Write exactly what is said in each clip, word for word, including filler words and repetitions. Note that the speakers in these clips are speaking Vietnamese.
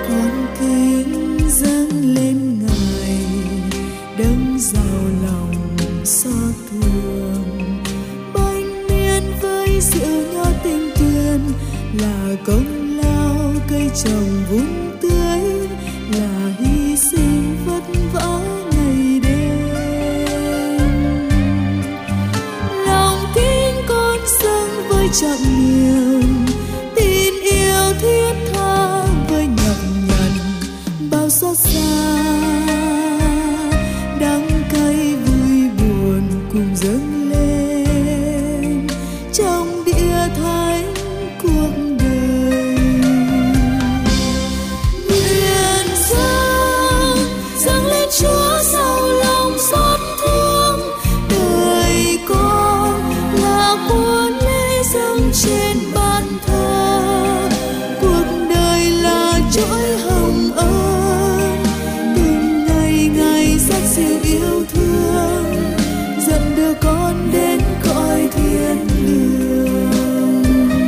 con kính dâng lên Ngài đấng giàu lòng xót thương. Bánh miên với rượu nho tình tuyển là công lao cây trồng vun tưới, là hy sinh vất vả ngày đêm. Lòng kính con dâng với trọn niềm, tin yêu thiết tha với nhọc nhằn bao xót xa. Đắng cay vui buồn cùng dâng lên trong địa thánh cuộc đời. Nguyện dâng dâng lên Chúa giàu lòng xót thương, đời con là của lễ dâng trên bàn thờ. Cuộc đời là chuỗi hồng ân, từng ngày ngày sắc siêu yêu thương, dẫn đưa con đến cõi thiên đường.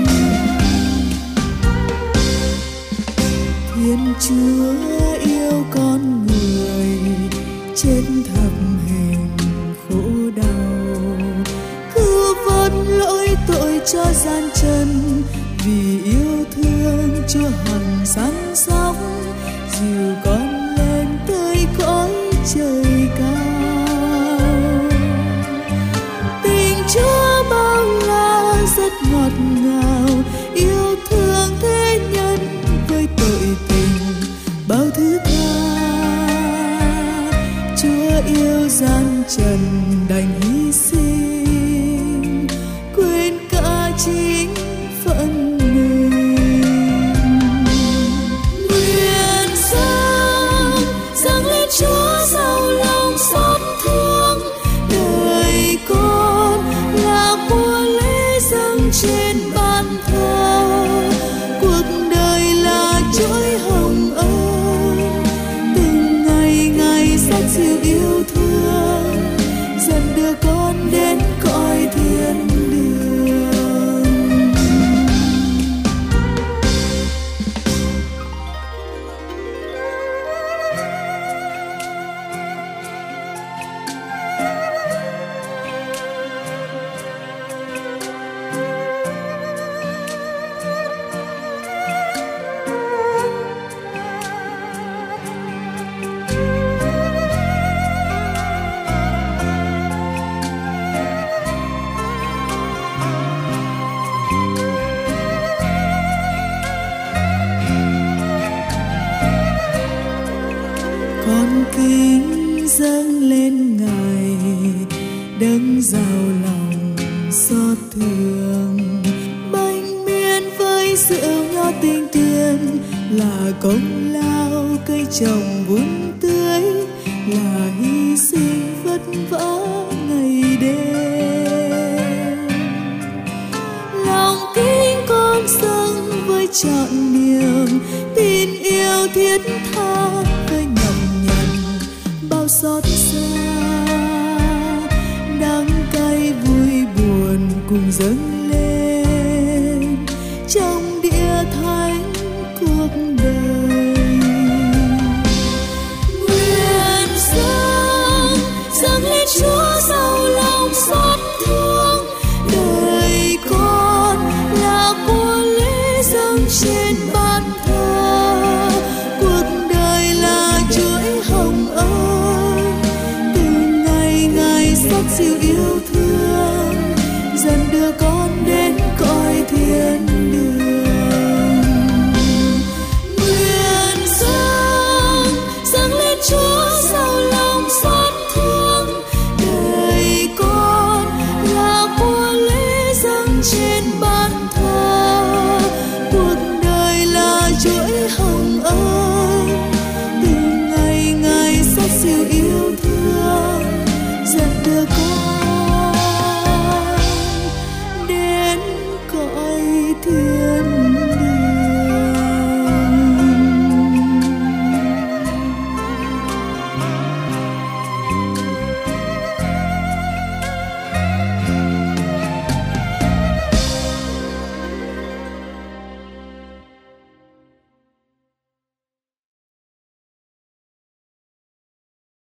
Thiên Chúa yêu con người chết thập hình khổ đau, cứu vớt lỗi tội cho gian trần. Vì yêu thương Chúa hằng săn sóc, dìu con lên tới cõi trời cao. Tình Chúa bao la rất ngọt ngào, yêu thương thế nhân với tội tình bao thứ tha. Chúa yêu gian trần đành hy sinh, quên cả chính phận mình. Nguyện dâng dâng lên Chúa giàu lòng xót thương, đời con là của lễ dâng trên bàn thờ. Cuộc đời là chuỗi hồng ân, từng ngày ngày sắc siêu yêu thương, dẫn đưa con đến cõi thiên đường. Con kính dâng lên Ngài đấng giàu lòng xót thương. Bánh miên với rượu nho tình tuyển là công lao cây trồng vun tưới, là hy sinh vất vả ngày đêm. Lòng kính con dâng với trọn niềm, tin yêu thiết tha với nhọc nhằn bao xót xa. Đắng cay vui buồn cùng dâng